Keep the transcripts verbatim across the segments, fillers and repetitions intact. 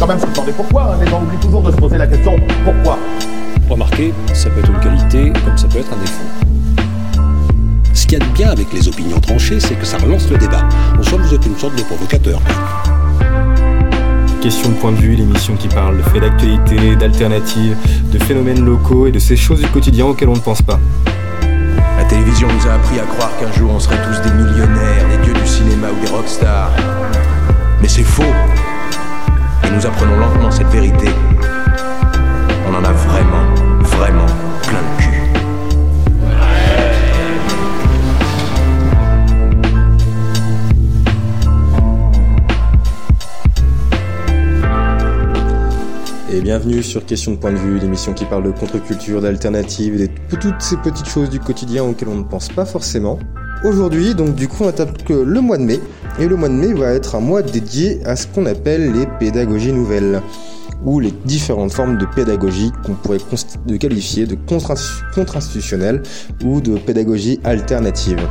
même se demander pourquoi, hein. Les gens oublient toujours de se poser la question pourquoi. Remarquez, ça peut être une qualité comme ça peut être un défaut. Ce qu'il y a de bien avec les opinions tranchées, c'est que ça relance le débat. En somme, vous êtes une sorte de provocateur. Question de point de vue, l'émission qui parle de faits d'actualité, d'alternatives, de phénomènes locaux et de ces choses du quotidien auxquelles on ne pense pas. La télévision nous a appris à croire qu'un jour on serait tous des millionnaires, des dieux du cinéma ou des rockstars. Mais c'est faux. Et nous apprenons lentement cette vérité. On en a vraiment, vraiment plein le cul. Et bienvenue sur Question de point de vue, l'émission qui parle de contre-culture, d'alternatives, et de toutes ces petites choses du quotidien auxquelles on ne pense pas forcément. Aujourd'hui, donc du coup, on attaque le mois de mai, et le mois de mai va être un mois dédié à ce qu'on appelle les pédagogies nouvelles, ou les différentes formes de pédagogie qu'on pourrait const- de qualifier de contre-institutionnelle ou de pédagogie alternative.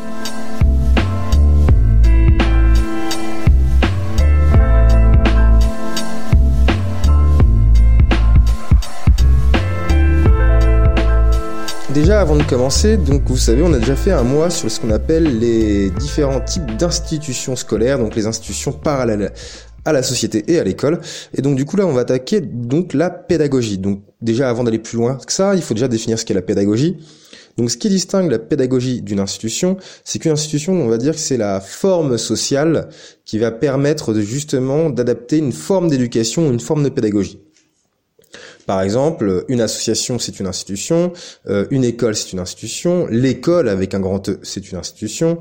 Déjà, avant de commencer, donc vous savez, on a déjà fait un mois sur ce qu'on appelle les différents types d'institutions scolaires, donc les institutions parallèles à la société et à l'école. Et donc du coup là, on va attaquer donc la pédagogie. Donc déjà, avant d'aller plus loin que ça, il faut déjà définir ce qu'est la pédagogie. Donc ce qui distingue la pédagogie d'une institution, c'est qu'une institution, on va dire que c'est la forme sociale qui va permettre de justement d'adapter une forme d'éducation ou une forme de pédagogie. Par exemple, une association, c'est une institution, euh, une école, c'est une institution, l'école avec un grand E, c'est une institution,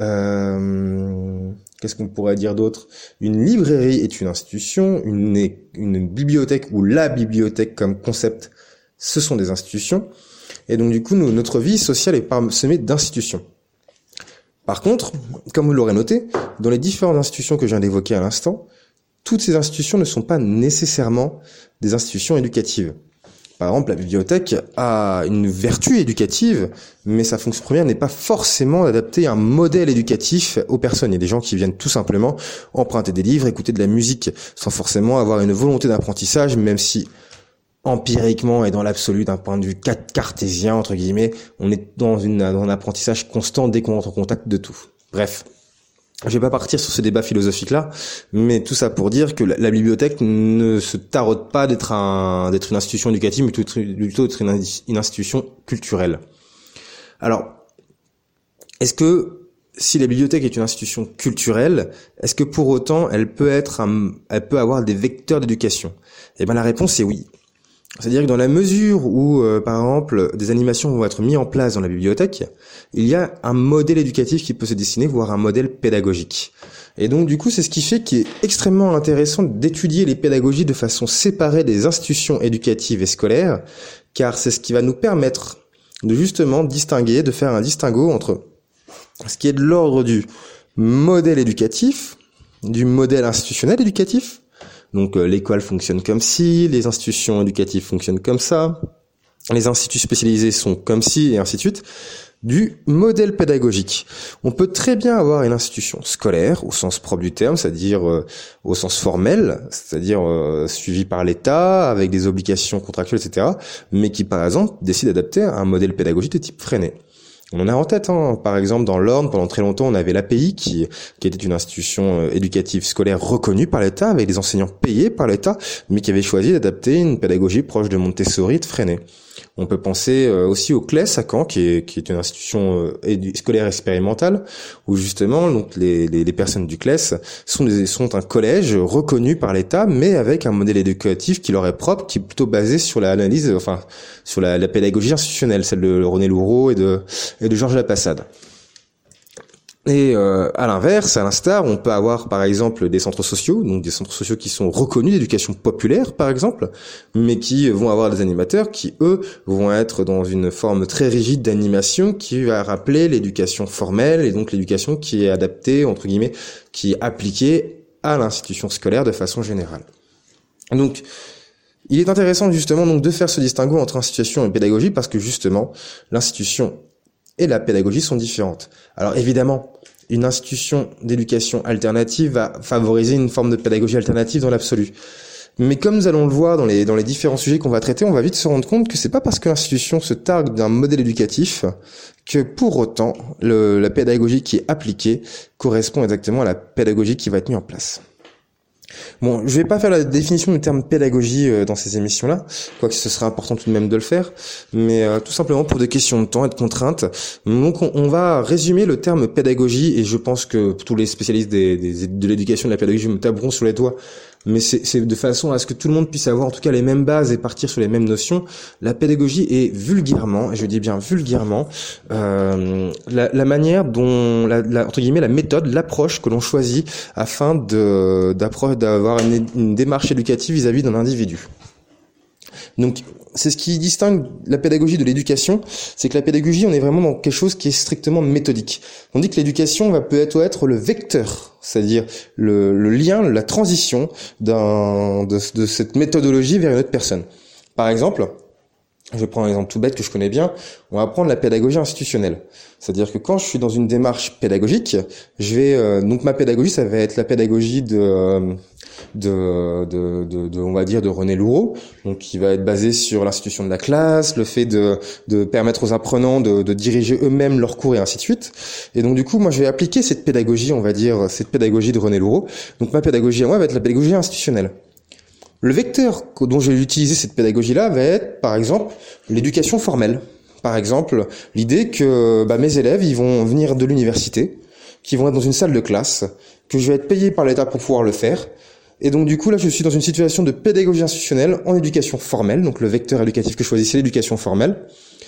euh, qu'est-ce qu'on pourrait dire d'autre ? Une librairie est une institution, une, une bibliothèque ou la bibliothèque comme concept, ce sont des institutions. Et donc du coup, nous, notre vie sociale est parsemée d'institutions. Par contre, comme vous l'aurez noté, dans les différentes institutions que je viens d'évoquer à l'instant, toutes ces institutions ne sont pas nécessairement des institutions éducatives. Par exemple, la bibliothèque a une vertu éducative, mais sa fonction première n'est pas forcément d'adapter un modèle éducatif aux personnes. Il y a des gens qui viennent tout simplement emprunter des livres, écouter de la musique, sans forcément avoir une volonté d'apprentissage, même si empiriquement et dans l'absolu, d'un point de vue cartésien, entre guillemets, on est dans, une, dans un apprentissage constant dès qu'on entre en contact de tout. Bref. Je vais pas partir sur ce débat philosophique-là, mais tout ça pour dire que la, la bibliothèque ne se taraude pas d'être un, d'être une institution éducative, mais plutôt, plutôt d'être une, une institution culturelle. Alors, est-ce que, si la bibliothèque est une institution culturelle, est-ce que pour autant, elle peut être un, elle peut avoir des vecteurs d'éducation? Eh ben, la réponse est oui. C'est-à-dire que dans la mesure où, euh, par exemple, des animations vont être mises en place dans la bibliothèque, il y a un modèle éducatif qui peut se dessiner, voire un modèle pédagogique. Et donc, du coup, c'est ce qui fait qu'il est extrêmement intéressant d'étudier les pédagogies de façon séparée des institutions éducatives et scolaires, car c'est ce qui va nous permettre de justement distinguer, de faire un distinguo entre ce qui est de l'ordre du modèle éducatif, du modèle institutionnel éducatif. Donc euh, l'école fonctionne comme ci, les institutions éducatives fonctionnent comme ça, les instituts spécialisés sont comme ci, et ainsi de suite, du modèle pédagogique. On peut très bien avoir une institution scolaire, au sens propre du terme, c'est-à-dire euh, au sens formel, c'est-à-dire euh, suivie par l'État, avec des obligations contractuelles, et cetera, mais qui, par exemple, décide d'adapter un modèle pédagogique de type Freinet. On en a en tête, hein. Par exemple, dans l'Orne, pendant très longtemps, on avait l'A P I qui, qui était une institution euh, éducative scolaire reconnue par l'État, avec des enseignants payés par l'État, mais qui avait choisi d'adapter une pédagogie proche de Montessori et de Freinet. On peut penser euh, aussi au C L E S à Caen, qui est, qui est une institution euh, édu- scolaire expérimentale, où justement, donc les, les, les personnes du C L E S sont, des, sont un collège reconnu par l'État, mais avec un modèle éducatif qui leur est propre, qui est plutôt basé sur l'analyse, enfin, sur la, la pédagogie institutionnelle, celle de René Loureau et de et de Georges Lapassade. Et euh, à l'inverse, à l'instar, on peut avoir par exemple des centres sociaux, donc des centres sociaux qui sont reconnus d'éducation populaire par exemple, mais qui vont avoir des animateurs qui eux vont être dans une forme très rigide d'animation qui va rappeler l'éducation formelle et donc l'éducation qui est adaptée entre guillemets, qui est appliquée à l'institution scolaire de façon générale. Donc il est intéressant justement donc de faire ce distinguo entre institution et pédagogie parce que justement l'institution et la pédagogie sont différentes. Alors évidemment, une institution d'éducation alternative va favoriser une forme de pédagogie alternative dans l'absolu. Mais comme nous allons le voir dans les dans les différents sujets qu'on va traiter, on va vite se rendre compte que c'est pas parce que l'institution se targue d'un modèle éducatif que pour autant le, la pédagogie qui est appliquée correspond exactement à la pédagogie qui va être mise en place. Bon, je vais pas faire la définition du terme pédagogie euh, dans ces émissions-là, quoique ce serait important tout de même de le faire, mais euh, tout simplement pour des questions de temps et de contraintes. Donc on, on va résumer le terme pédagogie, et je pense que tous les spécialistes des, des, de l'éducation et de la pédagogie me taperont sur les doigts, mais c'est, c'est de façon à ce que tout le monde puisse avoir en tout cas les mêmes bases et partir sur les mêmes notions. La pédagogie est vulgairement, et je dis bien vulgairement, euh, la, la manière dont, la, la, entre guillemets, la méthode, l'approche que l'on choisit afin de d'approche d'avoir une, une démarche éducative vis-à-vis d'un individu. Donc, c'est ce qui distingue la pédagogie de l'éducation, c'est que la pédagogie, on est vraiment dans quelque chose qui est strictement méthodique. On dit que l'éducation va peut-être être le vecteur, c'est-à-dire le, le lien, la transition d'un, de, de cette méthodologie vers une autre personne. Par exemple, je prends un exemple tout bête que je connais bien, on va prendre la pédagogie institutionnelle. C'est-à-dire que quand je suis dans une démarche pédagogique, je vais euh, donc ma pédagogie, ça va être la pédagogie de, euh, de, de, de, de, on va dire, de René Loureau, donc qui va être basée sur l'institution de la classe, le fait de, de permettre aux apprenants de, de diriger eux-mêmes leurs cours et ainsi de suite. Et donc du coup, moi, je vais appliquer cette pédagogie, on va dire, cette pédagogie de René Loureau. Donc ma pédagogie à moi va être la pédagogie institutionnelle. Le vecteur dont je vais utiliser cette pédagogie-là va être, par exemple, l'éducation formelle. Par exemple, l'idée que bah, mes élèves, ils vont venir de l'université, qu'ils vont être dans une salle de classe, que je vais être payé par l'État pour pouvoir le faire. Et donc, du coup, là, je suis dans une situation de pédagogie institutionnelle en éducation formelle. Donc, le vecteur éducatif que je choisis, c'est l'éducation formelle.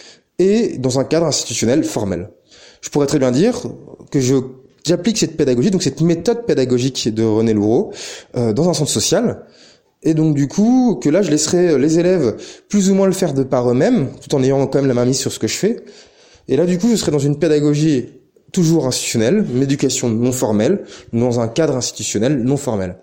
Et dans un cadre institutionnel formel. Je pourrais très bien dire que je j'applique cette pédagogie, donc cette méthode pédagogique de René Loureau, euh, dans un centre social. Et donc du coup, que là je laisserai les élèves plus ou moins le faire de par eux-mêmes, tout en ayant quand même la main mise sur ce que je fais. Et là du coup, je serai dans une pédagogie toujours institutionnelle, une éducation non formelle, dans un cadre institutionnel non formel.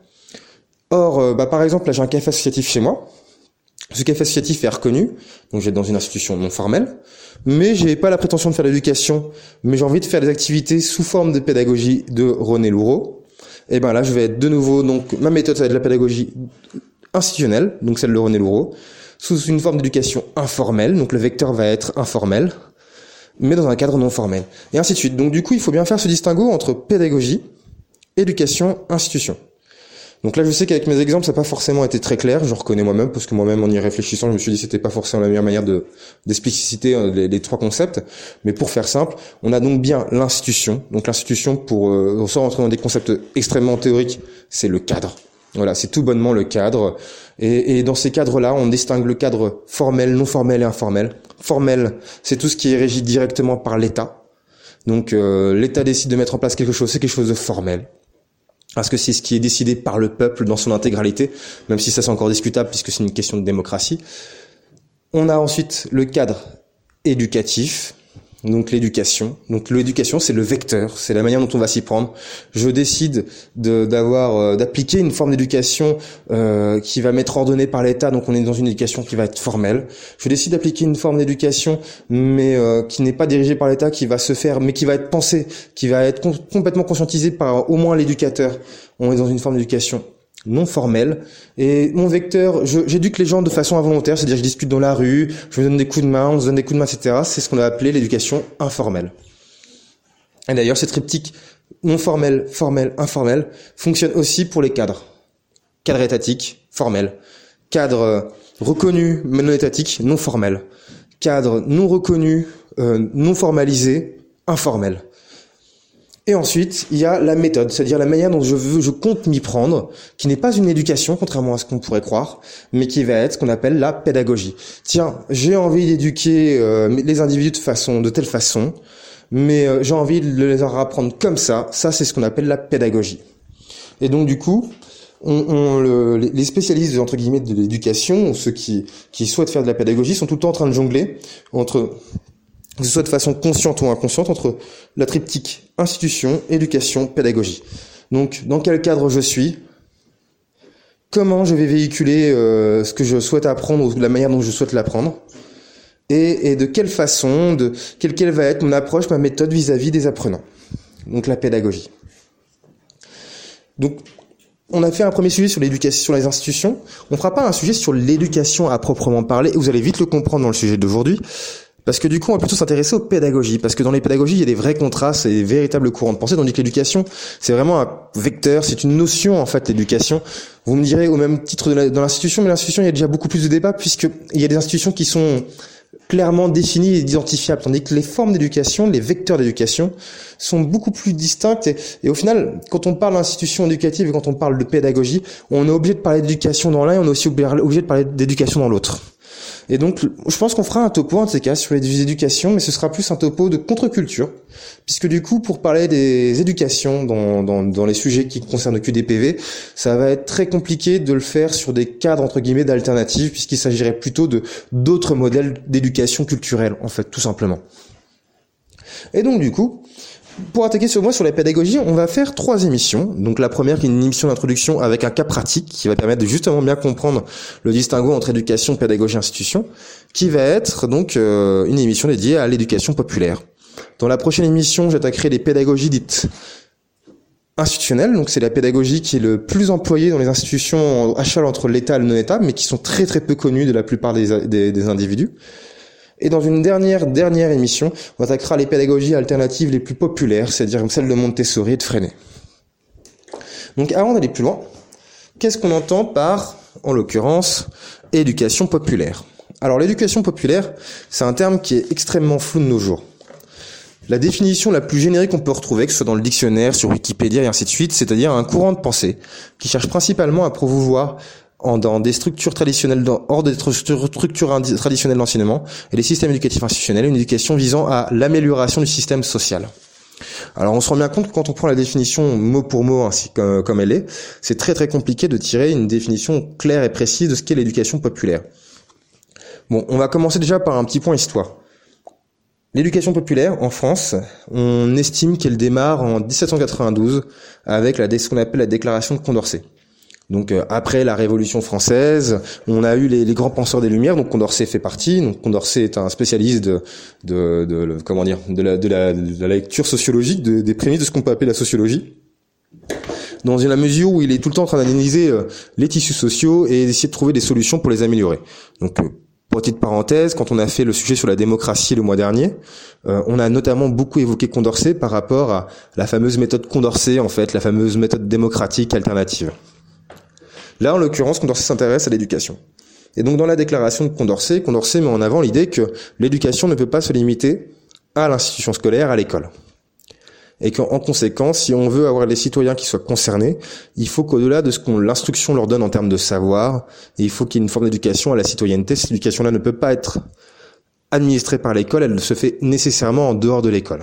Or, euh, bah, par exemple, là j'ai un café associatif chez moi. Ce café associatif est reconnu, donc j'ai dans une institution non formelle, mais j'ai pas la prétention de faire l'éducation, mais j'ai envie de faire des activités sous forme de pédagogie de René Loureau. Et ben là, je vais être de nouveau, donc ma méthode, ça va être la pédagogie institutionnelle, donc celle de René Loureau, sous une forme d'éducation informelle, donc le vecteur va être informel, mais dans un cadre non formel, et ainsi de suite. Donc du coup, il faut bien faire ce distinguo entre pédagogie, éducation, institution. Donc là, je sais qu'avec mes exemples, ça n'a pas forcément été très clair, je reconnais moi-même, parce que moi-même, en y réfléchissant, je me suis dit que c'était pas forcément la meilleure manière de d'expliciter les, les trois concepts. Mais pour faire simple, on a donc bien l'institution. Donc l'institution, pour euh, sans rentrer dans des concepts extrêmement théoriques, c'est le cadre. Voilà, c'est tout bonnement le cadre. Et, et dans ces cadres-là, on distingue le cadre formel, non formel et informel. Formel, c'est tout ce qui est régi directement par l'État. Donc euh, l'État décide de mettre en place quelque chose, c'est quelque chose de formel. Parce que c'est ce qui est décidé par le peuple dans son intégralité, même si ça c'est encore discutable puisque c'est une question de démocratie. On a ensuite le cadre éducatif, donc l'éducation. Donc l'éducation, c'est le vecteur, c'est la manière dont on va s'y prendre. Je décide de, d'avoir, euh, d'appliquer une forme d'éducation euh, qui va m'être ordonnée par l'État, donc on est dans une éducation qui va être formelle. Je décide d'appliquer une forme d'éducation, mais euh, qui n'est pas dirigée par l'État, qui va se faire, mais qui va être pensée, qui va être com- complètement conscientisée par au moins l'éducateur. On est dans une forme d'éducation non formelle, et mon vecteur, je, j'éduque les gens de façon involontaire, c'est-à-dire je discute dans la rue, je me donne des coups de main, on se donne des coups de main, et cetera. C'est ce qu'on a appelé l'éducation informelle. Et d'ailleurs, ce triptyque non formel, formel, informel fonctionne aussi pour les cadres. Cadre étatique, formel. Cadre reconnu, mais non étatique, non formel. Cadre non reconnu, euh, non formalisé, informel. Et ensuite, il y a la méthode, c'est-à-dire la manière dont je veux, je compte m'y prendre, qui n'est pas une éducation, contrairement à ce qu'on pourrait croire, mais qui va être ce qu'on appelle la pédagogie. Tiens, j'ai envie d'éduquer euh, les individus de façon, de telle façon, mais euh, j'ai envie de les apprendre comme ça. Ça, c'est ce qu'on appelle la pédagogie. Et donc, du coup, on, on, le, les spécialistes entre guillemets de l'éducation, ceux qui, qui souhaitent faire de la pédagogie, sont tout le temps en train de jongler entre que ce soit de façon consciente ou inconsciente, entre la triptyque institution, éducation, pédagogie. Donc, dans quel cadre je suis, comment je vais véhiculer euh, ce que je souhaite apprendre ou la manière dont je souhaite l'apprendre, et, et de quelle façon, de quelle, quelle va être mon approche, ma méthode vis-à-vis des apprenants. Donc, la pédagogie. Donc, on a fait un premier sujet sur l'éducation, sur les institutions. On fera pas un sujet sur l'éducation à proprement parler. Vous allez vite le comprendre dans le sujet d'aujourd'hui. Parce que du coup, on va plutôt s'intéresser aux pédagogies. Parce que dans les pédagogies, il y a des vrais contrastes et des véritables courants de pensée. Tandis que l'éducation, c'est vraiment un vecteur, c'est une notion, en fait, l'éducation. Vous me direz au même titre de la, dans l'institution, mais l'institution, il y a déjà beaucoup plus de débats puisqu'il y a des institutions qui sont clairement définies et identifiables. Tandis que les formes d'éducation, les vecteurs d'éducation sont beaucoup plus distinctes. Et, et au final, quand on parle d'institution éducative et quand on parle de pédagogie, on est obligé de parler d'éducation dans l'un et on est aussi obligé de parler d'éducation dans l'autre. Et donc, je pense qu'on fera un topo, en ces cas, sur les éducations, mais ce sera plus un topo de contre-culture, puisque du coup, pour parler des éducations dans, dans, dans les sujets qui concernent le Q D P V, ça va être très compliqué de le faire sur des cadres, entre guillemets, d'alternatives, puisqu'il s'agirait plutôt de d'autres modèles d'éducation culturelle, en fait, tout simplement. Et donc, du coup, pour attaquer sur moi sur la pédagogie, on va faire trois émissions. Donc la première qui est une émission d'introduction avec un cas pratique qui va permettre de justement bien comprendre le distinguo entre éducation, pédagogie, institution, qui va être donc euh, une émission dédiée à l'éducation populaire. Dans la prochaine émission, j'attaquerai les pédagogies dites institutionnelles. Donc c'est la pédagogie qui est le plus employée dans les institutions à cheval entre l'État et le non-État, mais qui sont très très peu connues de la plupart des, des, des individus. Et dans une dernière, dernière émission, on attaquera les pédagogies alternatives les plus populaires, c'est-à-dire celles de Montessori et de Freinet. Donc avant d'aller plus loin, qu'est-ce qu'on entend par, en l'occurrence, éducation populaire ? Alors l'éducation populaire, c'est un terme qui est extrêmement flou de nos jours. La définition la plus générique qu'on peut retrouver, que ce soit dans le dictionnaire, sur Wikipédia et ainsi de suite, c'est-à-dire un courant de pensée qui cherche principalement à promouvoir En, dans des structures traditionnelles, dans, hors des structures traditionnelles d'enseignement et des systèmes éducatifs institutionnels, une éducation visant à l'amélioration du système social. Alors on se rend bien compte que quand on prend la définition mot pour mot ainsi que, comme elle est, c'est très très compliqué de tirer une définition claire et précise de ce qu'est l'éducation populaire. Bon, on va commencer déjà par un petit point histoire. L'éducation populaire, en France, on estime qu'elle démarre en dix-sept cent quatre-vingt-douze avec la, ce qu'on appelle la déclaration de Condorcet. Donc euh, après la Révolution française, on a eu les, les grands penseurs des Lumières, donc Condorcet fait partie. Donc Condorcet est un spécialiste de, de, de, de comment dire, de la, de la, de la lecture sociologique, de, des prémices de ce qu'on peut appeler la sociologie, dans la mesure où il est tout le temps en train d'analyser euh, les tissus sociaux et d'essayer de trouver des solutions pour les améliorer. Donc euh, pour petite parenthèse, quand on a fait le sujet sur la démocratie le mois dernier, euh, on a notamment beaucoup évoqué Condorcet par rapport à la fameuse méthode Condorcet, en fait, la fameuse méthode démocratique alternative. Là, en l'occurrence, Condorcet s'intéresse à l'éducation. Et donc, dans la déclaration de Condorcet, Condorcet met en avant l'idée que l'éducation ne peut pas se limiter à l'institution scolaire, à l'école. Et qu'en conséquence, si on veut avoir les citoyens qui soient concernés, il faut qu'au-delà de ce qu'on l'instruction leur donne en termes de savoir, il faut qu'il y ait une forme d'éducation à la citoyenneté. Cette éducation-là ne peut pas être administrée par l'école, elle se fait nécessairement en dehors de l'école.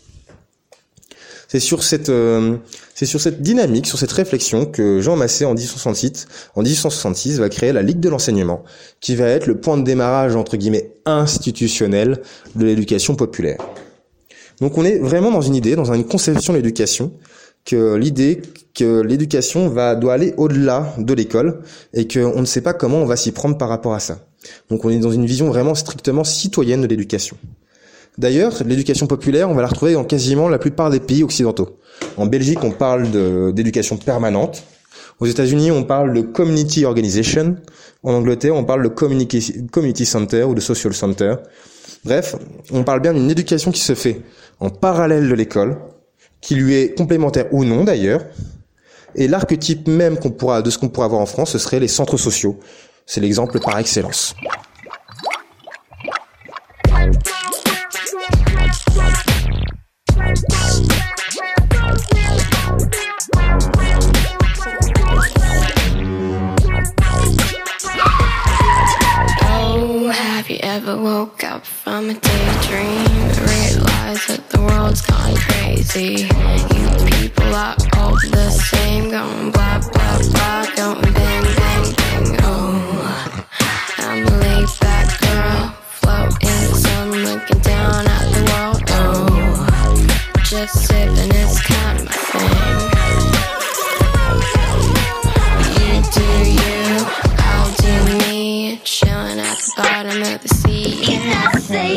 C'est sur cette euh, c'est sur cette dynamique, sur cette réflexion que Jean Massé en dix-huit cent soixante-six, en dix-huit cent soixante-six va créer la Ligue de l'enseignement, qui va être le point de démarrage entre guillemets institutionnel de l'éducation populaire. Donc on est vraiment dans une idée, dans une conception de l'éducation, que l'idée que l'éducation va doit aller au-delà de l'école et qu'on ne sait pas comment on va s'y prendre par rapport à ça. Donc on est dans une vision vraiment strictement citoyenne de l'éducation. D'ailleurs, l'éducation populaire, on va la retrouver dans quasiment la plupart des pays occidentaux. En Belgique, on parle de, d'éducation permanente. Aux États-Unis, on parle de community organization. En Angleterre, on parle de community, community center ou de social center. Bref, on parle bien d'une éducation qui se fait en parallèle de l'école, qui lui est complémentaire ou non d'ailleurs. Et l'archétype même qu'on pourra, de ce qu'on pourra avoir en France, ce serait les centres sociaux. C'est l'exemple par excellence. Have you ever woke up from a daydream and realized that the world's gone crazy? You people are all the same, going blah, blah, blah, going bang, bang, bang, oh. I'm a laid back girl, floating in the sun, looking down at the world, oh. Just sipping, it's kind of my thing. You do you, I'll do me, chilling at the bottom of the sea. And I say,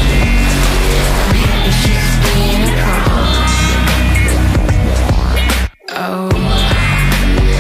it's just being a girl. Oh,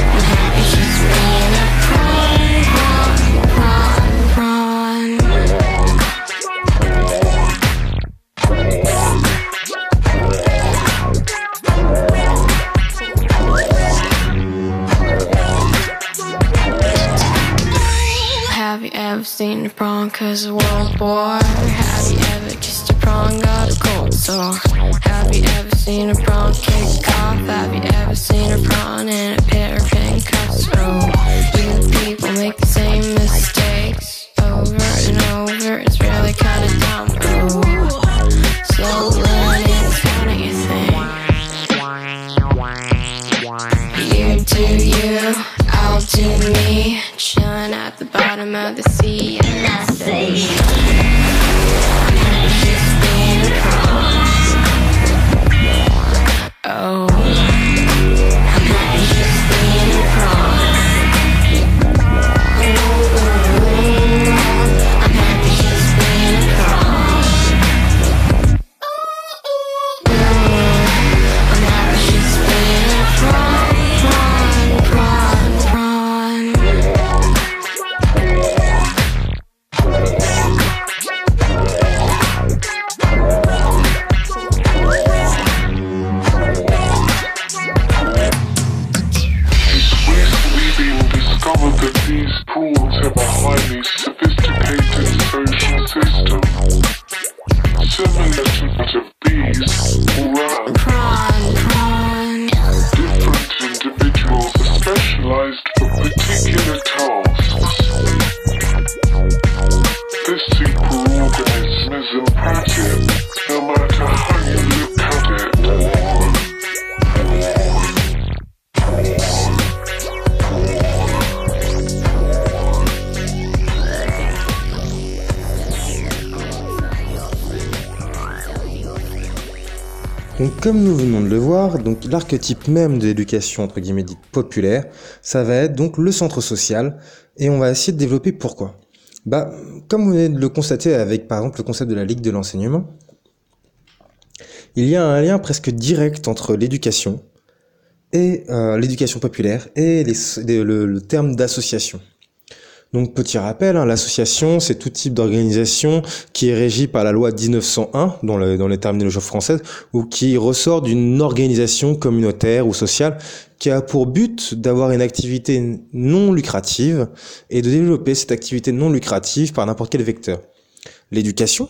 ever seen a prawn cause of World War? Have you ever kissed a prawn, got a cold sore? Have you ever seen a prawn kick off? Have you ever seen a prawn in a pair of handcuffs? Oh, you people make the same mistakes over and over, it's really kinda dumb. Oh, slow learning is what you think. You do you, I'll do me. Chilling at the bottom of the sea, and I say I'm just being a prawn. Oh, I'm just being a prawn. Donc, comme nous venons de le voir, donc l'archétype même de l'éducation entre guillemets dite populaire, ça va être donc le centre social, et on va essayer de développer pourquoi. Bah, comme vous venez de le constater avec par exemple le concept de la Ligue de l'enseignement, il y a un lien presque direct entre l'éducation et euh, l'éducation populaire et les, les, le, le terme d'association. Donc, petit rappel, hein, l'association, c'est tout type d'organisation qui est régie par la loi dix-neuf cent un, dans, le, dans les terminologies françaises, ou qui ressort d'une organisation communautaire ou sociale qui a pour but d'avoir une activité non lucrative et de développer cette activité non lucrative par n'importe quel vecteur. L'éducation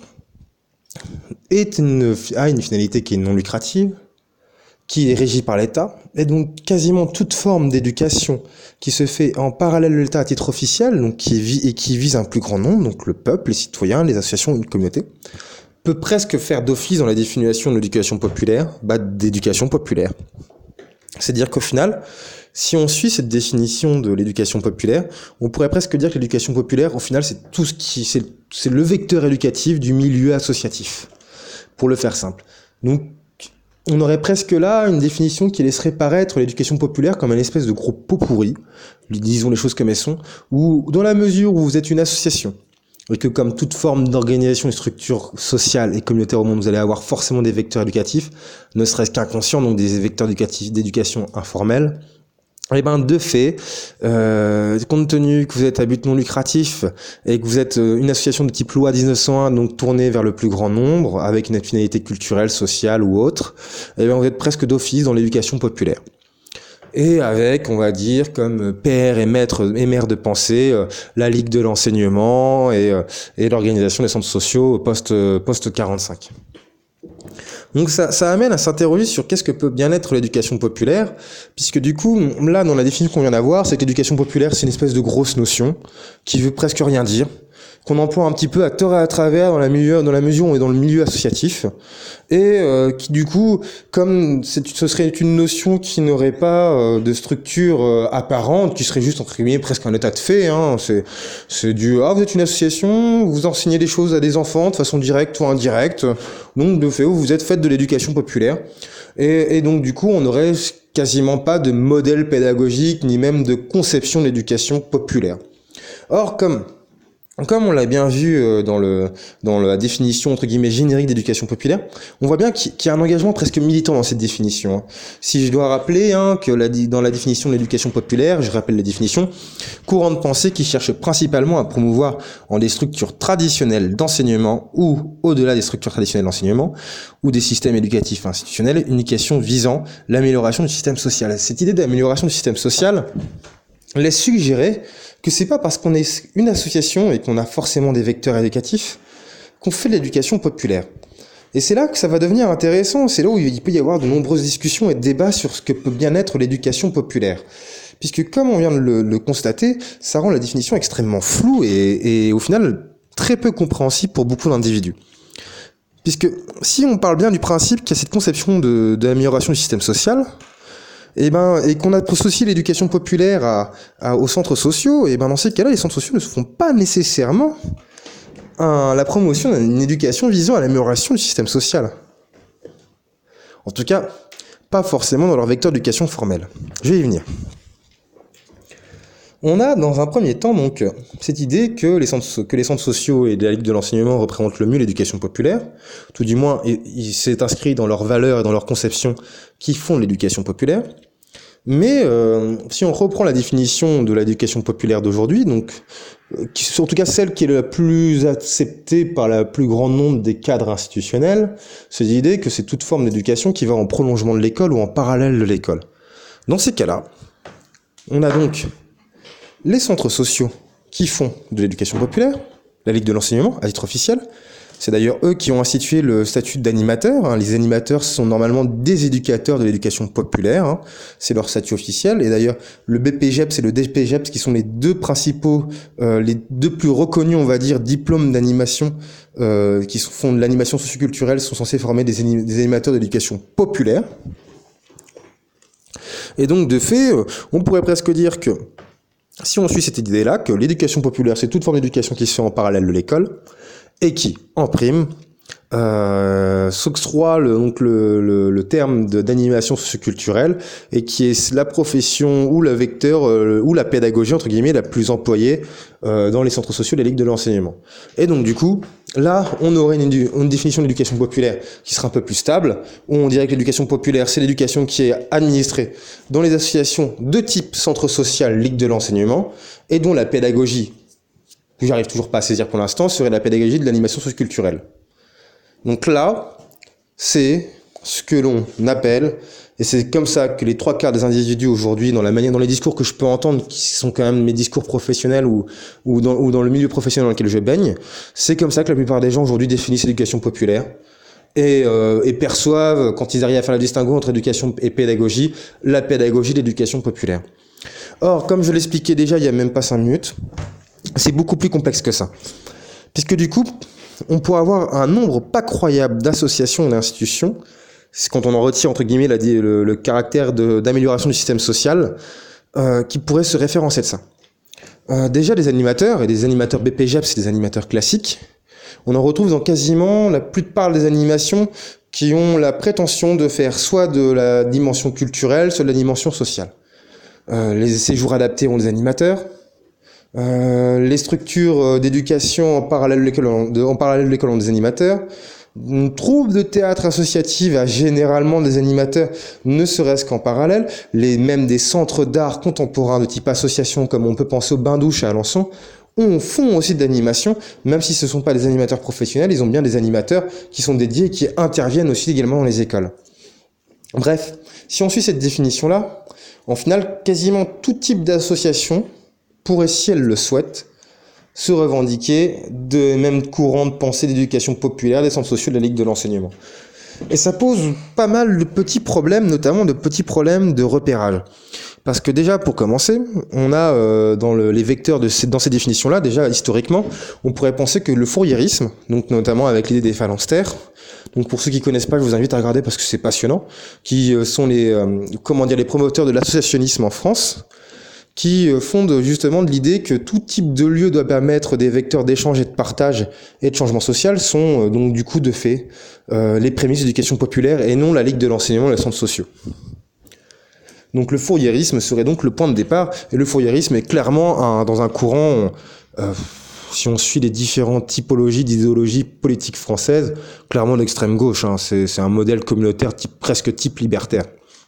est une, a une finalité qui est non lucrative, qui est régie par l'État, et donc quasiment toute forme d'éducation qui se fait en parallèle de l'État à titre officiel, donc qui vit et qui vise un plus grand nombre, donc le peuple, les citoyens, les associations, une communauté, peut presque faire d'office dans la définition de l'éducation populaire, bah, d'éducation populaire. C'est-à-dire qu'au final, si on suit cette définition de l'éducation populaire, on pourrait presque dire que l'éducation populaire, au final, c'est tout ce qui, c'est, c'est le vecteur éducatif du milieu associatif, pour le faire simple. Donc, on aurait presque là une définition qui laisserait paraître l'éducation populaire comme une espèce de gros pot pourri, disons les choses comme elles sont, où dans la mesure où vous êtes une association, et que comme toute forme d'organisation et structure sociale et communautaire au monde, vous allez avoir forcément des vecteurs éducatifs, ne serait-ce qu'inconscients, donc des vecteurs éducatifs d'éducation informelle, et ben de fait, euh, compte tenu que vous êtes à but non lucratif et que vous êtes une association de type loi dix-neuf cent un, donc tournée vers le plus grand nombre, avec une finalité culturelle, sociale ou autre, et ben vous êtes presque d'office dans l'éducation populaire. Et avec, on va dire, comme père et maître et mère de pensée, euh, la Ligue de l'enseignement et, euh, et l'organisation des centres sociaux post, post quarante-cinq. Donc ça, ça amène à s'interroger sur qu'est-ce que peut bien être l'éducation populaire, puisque du coup, là, dans la définition qu'on vient d'avoir, c'est que l'éducation populaire, c'est une espèce de grosse notion qui veut presque rien dire, qu'on emploie un petit peu à tort et à travers dans la, milieu, dans la mesure où on est dans le milieu associatif, et euh, qui du coup, comme c'est, ce serait une notion qui n'aurait pas euh, de structure euh, apparente, qui serait juste entre guillemets presque un état de fait, hein, c'est, c'est du « ah, vous êtes une association, vous enseignez des choses à des enfants de façon directe ou indirecte, donc de fait, vous êtes faites de l'éducation populaire ». Et, et donc du coup, on n'aurait quasiment pas de modèle pédagogique, ni même de conception de l'éducation populaire. Or, comme... Comme on l'a bien vu dans le dans la définition entre guillemets générique d'éducation populaire, on voit bien qu'il y a un engagement presque militant dans cette définition. Si je dois rappeler hein, que la, dans la définition de l'éducation populaire, je rappelle la définition, courant de pensée qui cherche principalement à promouvoir en des structures traditionnelles d'enseignement ou au-delà des structures traditionnelles d'enseignement ou des systèmes éducatifs institutionnels, une éducation visant l'amélioration du système social. Cette idée d'amélioration du système social, laisse suggérer que c'est pas parce qu'on est une association et qu'on a forcément des vecteurs éducatifs qu'on fait de l'éducation populaire. Et c'est là que ça va devenir intéressant, c'est là où il peut y avoir de nombreuses discussions et débats sur ce que peut bien être l'éducation populaire. Puisque comme on vient de le, le constater, ça rend la définition extrêmement floue et, et au final très peu compréhensible pour beaucoup d'individus. Puisque si on parle bien du principe qu'il y a cette conception de, de l'amélioration du système social, et ben et qu'on associe l'éducation populaire à, à, aux centres sociaux, et ben dans ces cas-là, les centres sociaux ne se font pas nécessairement un, la promotion d'une éducation visant à l'amélioration du système social. En tout cas, pas forcément dans leur vecteur d'éducation formelle. Je vais y venir. On a dans un premier temps donc cette idée que les centres, que les centres sociaux et la Ligue de l'enseignement représentent le mieux l'éducation populaire, tout du moins il s'est inscrit dans leurs valeurs et dans leurs conceptions qui font de l'éducation populaire. Mais euh, si on reprend la définition de l'éducation populaire d'aujourd'hui, donc euh, qui, en tout cas celle qui est la plus acceptée par le plus grand nombre des cadres institutionnels, c'est l'idée que c'est toute forme d'éducation qui va en prolongement de l'école ou en parallèle de l'école. Dans ces cas-là, on a donc les centres sociaux qui font de l'éducation populaire, la Ligue de l'enseignement, à titre officiel. C'est d'ailleurs eux qui ont institué le statut d'animateur. Hein. Les animateurs sont normalement des éducateurs de l'éducation populaire. Hein. C'est leur statut officiel. Et d'ailleurs, le B P G E P S et le D P G E P S, qui sont les deux principaux, euh, les deux plus reconnus, on va dire, diplômes d'animation, euh, qui font de l'animation socioculturelle, sont censés former des, anim- des animateurs de l'éducation populaire. Et donc, de fait, on pourrait presque dire que si on suit cette idée-là, que l'éducation populaire, c'est toute forme d'éducation qui se fait en parallèle de l'école, et qui, en prime, euh, s'octroie le, donc le, le, le terme de, d'animation socioculturelle, et qui est la profession ou le vecteur, euh, ou la pédagogie, entre guillemets, la plus employée euh, dans les centres sociaux de la Ligue de l'enseignement. Et donc, du coup, là, on aurait une, une définition de l'éducation populaire qui serait un peu plus stable, où on dirait que l'éducation populaire, c'est l'éducation qui est administrée dans les associations de type centre social, Ligue de l'enseignement, et dont la pédagogie, que j'arrive toujours pas à saisir pour l'instant, serait la pédagogie de l'animation socioculturelle. Donc là, c'est ce que l'on appelle, et c'est comme ça que les trois quarts des individus aujourd'hui, dans la manière, dans les discours que je peux entendre, qui sont quand même mes discours professionnels ou, ou, dans, ou dans le milieu professionnel dans lequel je baigne, c'est comme ça que la plupart des gens aujourd'hui définissent l'éducation populaire et, euh, et perçoivent, quand ils arrivent à faire le distinguo entre éducation et pédagogie, la pédagogie de l'éducation populaire. Or, comme je l'expliquais déjà il y a même pas cinq minutes, c'est beaucoup plus complexe que ça. Puisque du coup, on pourrait avoir un nombre pas croyable d'associations et d'institutions, c'est quand on en retire entre guillemets la, le, le caractère de, d'amélioration du système social, euh, qui pourraient se référencer de ça. Euh, déjà des animateurs, et des animateurs B P G E P S, c'est des animateurs classiques, on en retrouve dans quasiment la plupart des animations qui ont la prétention de faire soit de la dimension culturelle, soit de la dimension sociale. Euh, les séjours adaptés ont des animateurs, Euh, les structures d'éducation en parallèle de l'école, en parallèle de l'école ont des animateurs. Une troupe de théâtre associative a généralement des animateurs, ne serait-ce qu'en parallèle. Les, même des centres d'art contemporain de type association, comme on peut penser au Bain-Douche à Alençon, on font aussi de l'animation, même si ce ne sont pas des animateurs professionnels, ils ont bien des animateurs qui sont dédiés et qui interviennent aussi également dans les écoles. Bref, si on suit cette définition-là, en final, quasiment tout type d'association pourrait, si elle le souhaite, se revendiquer de même courant de pensée d'éducation populaire des centres sociaux de la Ligue de l'enseignement. Et ça pose pas mal de petits problèmes, notamment de petits problèmes de repérage. Parce que déjà, pour commencer, on a euh, dans le, les vecteurs de ces, dans ces définitions-là, déjà historiquement, on pourrait penser que le fouriérisme, donc notamment avec l'idée des phalanstères, donc pour ceux qui connaissent pas, je vous invite à regarder parce que c'est passionnant, qui euh, sont les, euh, comment dire, les promoteurs de l'associationnisme en France, qui fondent justement de l'idée que tout type de lieu doit permettre des vecteurs d'échange et de partage et de changement social, sont donc du coup de fait euh, les prémices d'éducation populaire et non la Ligue de l'enseignement et les centres sociaux. Donc le fouriérisme serait donc le point de départ, et le fouriérisme est clairement un, dans un courant, euh, si on suit les différentes typologies d'idéologie politique française, clairement d'extrême gauche, hein, c'est, c'est un modèle communautaire type, presque type libertaire.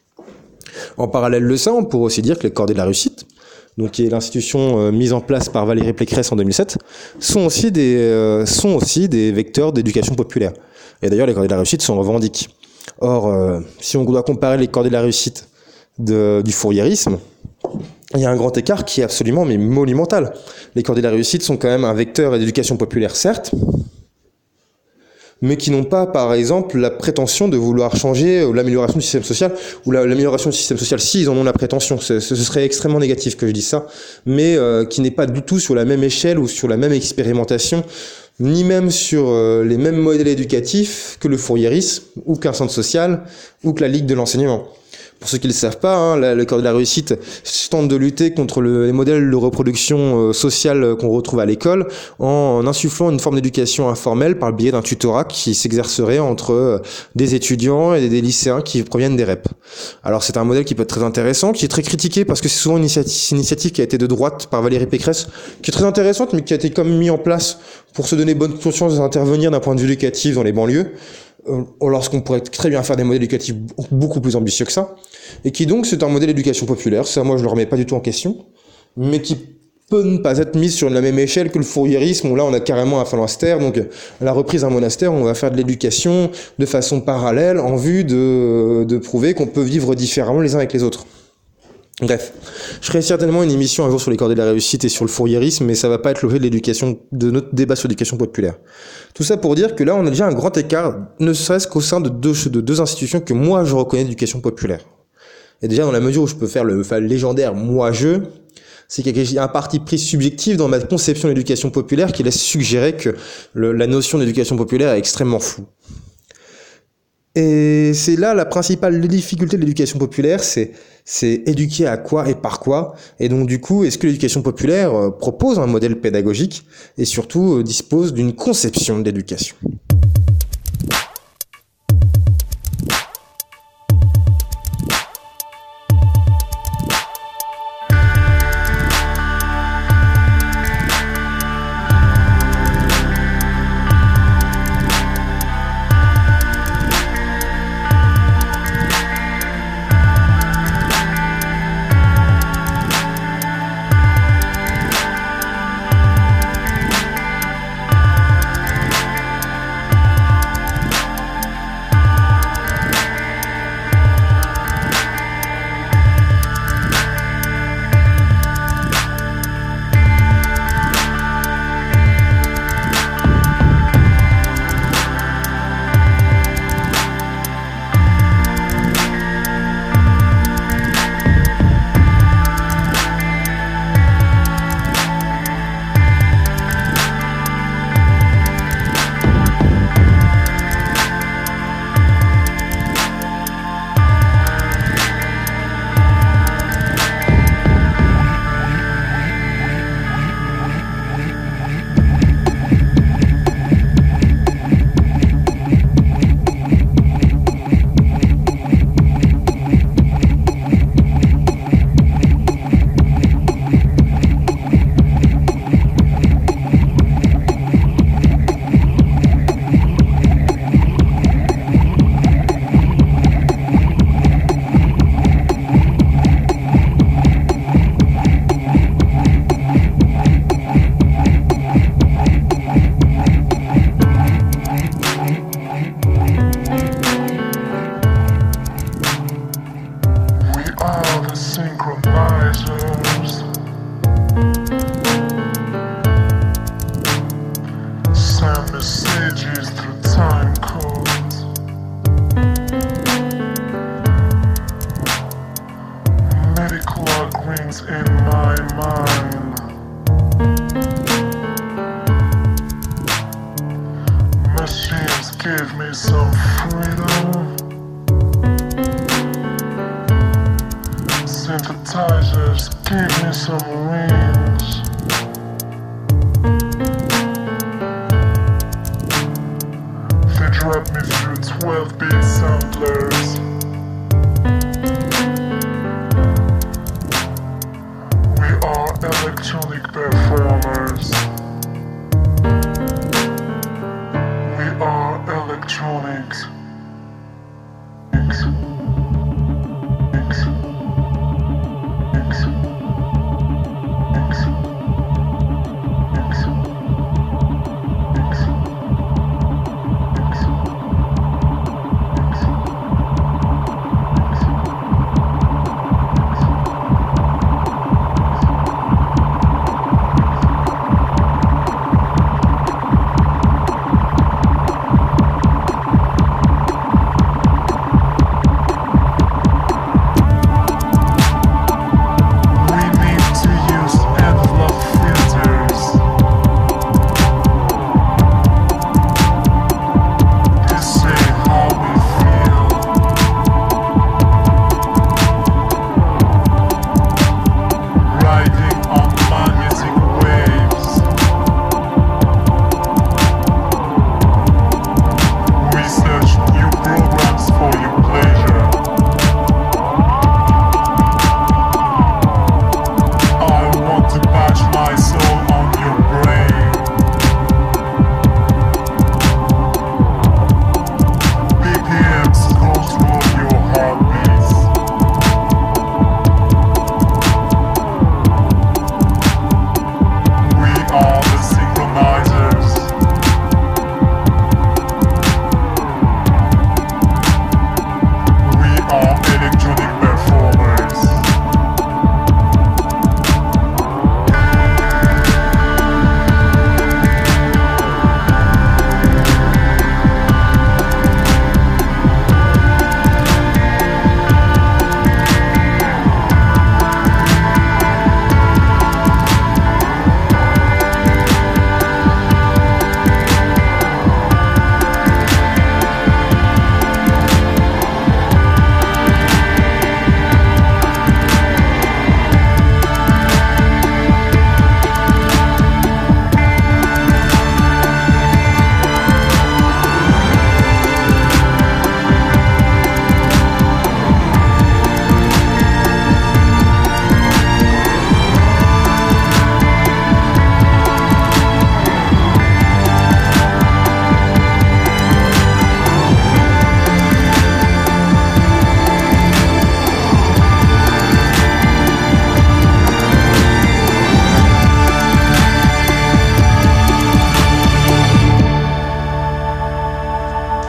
En parallèle de ça, on pourrait aussi dire que les Cordées de la Réussite, donc qui est l'institution euh, mise en place par Valérie Pécresse en deux mille sept, sont aussi des, euh, sont aussi des vecteurs d'éducation populaire. Et d'ailleurs, les Cordées de la Réussite sont revendiquées. Or, euh, si on doit comparer les Cordées de la Réussite de, du fouriérisme, il y a un grand écart qui est absolument mais monumental. Les cordées de la réussite sont quand même un vecteur d'éducation populaire, certes, mais qui n'ont pas, par exemple, la prétention de vouloir changer l'amélioration du système social, ou la, l'amélioration du système social, si ils en ont la prétention. Ce, ce serait extrêmement négatif que je dise ça, mais euh, qui n'est pas du tout sur la même échelle ou sur la même expérimentation, ni même sur euh, les mêmes modèles éducatifs que le fourriérisme, ou qu'un centre social, ou que la Ligue de l'enseignement. Pour ceux qui ne le savent pas, hein, la, le corps de la réussite tente de lutter contre le, les modèles de reproduction euh, sociale qu'on retrouve à l'école en, en insufflant une forme d'éducation informelle par le biais d'un tutorat qui s'exercerait entre euh, des étudiants et des, des lycéens qui proviennent des R E P. Alors c'est un modèle qui peut être très intéressant, qui est très critiqué parce que c'est souvent une initiative, une initiative qui a été de droite par Valérie Pécresse, qui est très intéressante mais qui a été comme mis en place pour se donner bonne conscience d'intervenir d'un point de vue éducatif dans les banlieues, lorsqu'on pourrait très bien faire des modèles éducatifs beaucoup plus ambitieux que ça, et qui donc c'est un modèle d'éducation populaire, ça moi je le remets pas du tout en question, mais qui peut ne pas être mis sur la même échelle que le fourriérisme, où là on a carrément un phalanstère, donc la reprise d'un monastère, on va faire de l'éducation de façon parallèle en vue de, de prouver qu'on peut vivre différemment les uns avec les autres. Bref, je ferai certainement une émission un jour sur les cordées de la réussite et sur le fourriérisme, mais ça va pas être l'objet de l'éducation, de notre débat sur l'éducation populaire. Tout ça pour dire que là, on a déjà un grand écart, ne serait-ce qu'au sein de deux, de deux institutions que moi, je reconnais d'éducation populaire. Et déjà, dans la mesure où je peux faire le, enfin, le légendaire moi-je, c'est qu'il y a un parti pris subjectif dans ma conception de l'éducation populaire qui laisse suggérer que le, la notion d'éducation populaire est extrêmement floue. Et c'est là la principale difficulté de l'éducation populaire, c'est c'est éduquer à quoi et par quoi. Et donc du coup, est-ce que l'éducation populaire euh, propose un modèle pédagogique et surtout euh, dispose d'une conception de l'éducation ?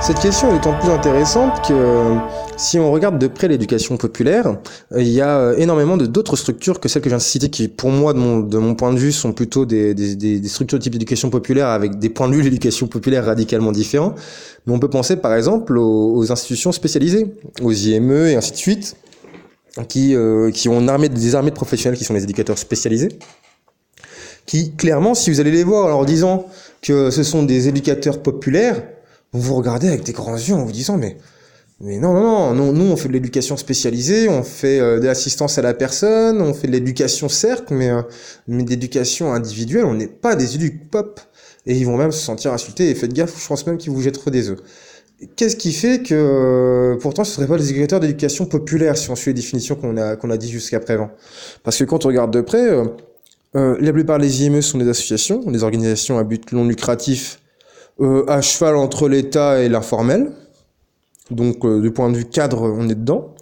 Cette question est d'autant plus intéressante que euh, si on regarde de près l'éducation populaire, euh, il y a euh, énormément de d'autres structures que celles que je viens de citer qui, pour moi, de mon, de mon point de vue, sont plutôt des, des, des, des structures de type d'éducation populaire avec des points de vue de l'éducation populaire radicalement différents. Mais on peut penser par exemple aux, aux institutions spécialisées, aux I M E et ainsi de suite, qui, euh, qui ont une armée, des armées de professionnels qui sont les éducateurs spécialisés, qui, clairement, si vous allez les voir en leur disant que ce sont des éducateurs populaires, vous vous regardez avec des grands yeux en vous disant mais mais non non non, non nous on fait de l'éducation spécialisée, on fait euh, de l'assistance à la personne, on fait de l'éducation certes, mais euh, mais d'éducation individuelle, on n'est pas des éducs pop. Et ils vont même se sentir insultés, et faites gaffe, je pense même qu'ils vous jetteront des œufs. Qu'est-ce qui fait que euh, pourtant ce ne seraient pas des éducateurs d'éducation populaire si on suit les définitions qu'on a qu'on a dit jusqu'à présent? Parce que quand on regarde de près, euh, euh, la plupart des I M E sont des associations, des organisations à but non lucratif, Euh, à cheval entre l'État et l'informel. Donc, euh, du point de vue cadre, on est dedans.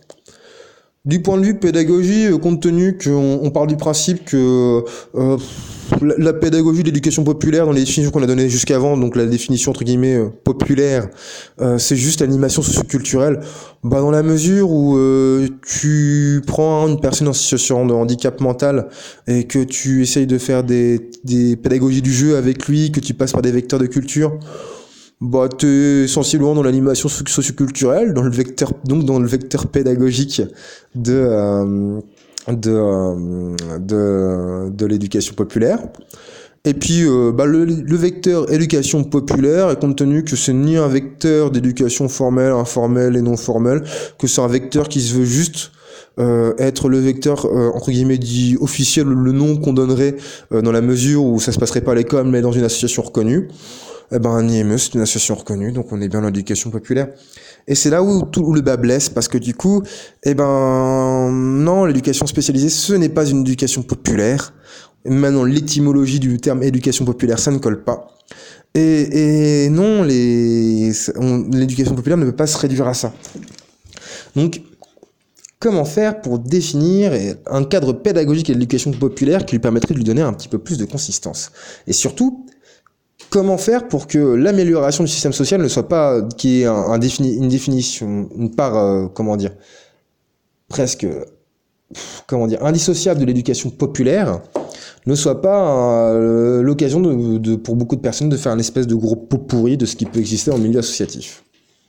Du point de vue pédagogie, euh, compte tenu qu'on on part du principe que euh, la, la pédagogie de l'éducation populaire, dans les définitions qu'on a données jusqu'avant, donc la définition entre guillemets euh, populaire, euh, c'est juste l'animation socioculturelle. Bah, dans la mesure où euh, tu prends une personne en situation de handicap mental et que tu essayes de faire des, des pédagogies du jeu avec lui, que tu passes par des vecteurs de culture, bah, t'es sensiblement dans l'animation socioculturelle, dans le vecteur, donc dans le vecteur pédagogique de, euh, de, euh, de, de l'éducation populaire. Et puis, euh, bah, le, le vecteur éducation populaire, et compte tenu que c'est ni un vecteur d'éducation formelle, informelle et non formelle, que c'est un vecteur qui se veut juste Euh, être le vecteur euh, entre guillemets dit officiel, le nom qu'on donnerait euh, dans la mesure où ça se passerait pas à l'école mais dans une association reconnue, eh ben un I M E c'est une association reconnue, donc on est bien dans l'éducation populaire. Et c'est là où tout où le bas blesse, parce que du coup, eh ben non, l'éducation spécialisée ce n'est pas une éducation populaire. Maintenant l'étymologie du terme éducation populaire ça ne colle pas. Et, et non, les on, l'éducation populaire ne peut pas se réduire à ça. Donc comment faire pour définir un cadre pédagogique et de l'éducation populaire qui lui permettrait de lui donner un petit peu plus de consistance? Et surtout, comment faire pour que l'amélioration du système social ne soit pas, qui est un, un défini, une définition, une part, euh, comment dire, presque, pff, comment dire, indissociable de l'éducation populaire, ne soit pas euh, l'occasion de, de, pour beaucoup de personnes de faire une espèce de gros pot pourri de ce qui peut exister en milieu associatif.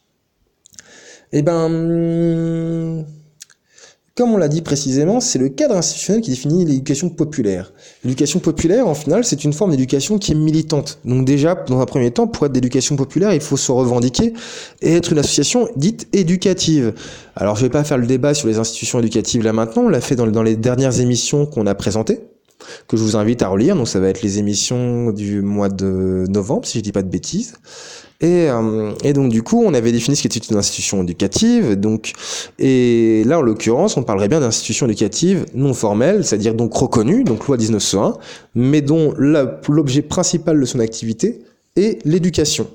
Eh ben... Comme on l'a dit précisément, c'est le cadre institutionnel qui définit l'éducation populaire. L'éducation populaire, en final, c'est une forme d'éducation qui est militante. Donc déjà, dans un premier temps, pour être d'éducation populaire, il faut se revendiquer et être une association dite éducative. Alors, je vais pas faire le débat sur les institutions éducatives là maintenant, on l'a fait dans, dans les dernières émissions qu'on a présentées, que je vous invite à relire. Donc ça va être les émissions du mois de novembre, si je dis pas de bêtises. Et, euh, et donc du coup, on avait défini ce qu'était une institution éducative. Donc, et là, en l'occurrence, on parlerait bien d'institution éducative non formelle, c'est-à-dire donc reconnue, donc loi dix-neuf cent un, mais dont la, l'objet principal de son activité est l'éducation.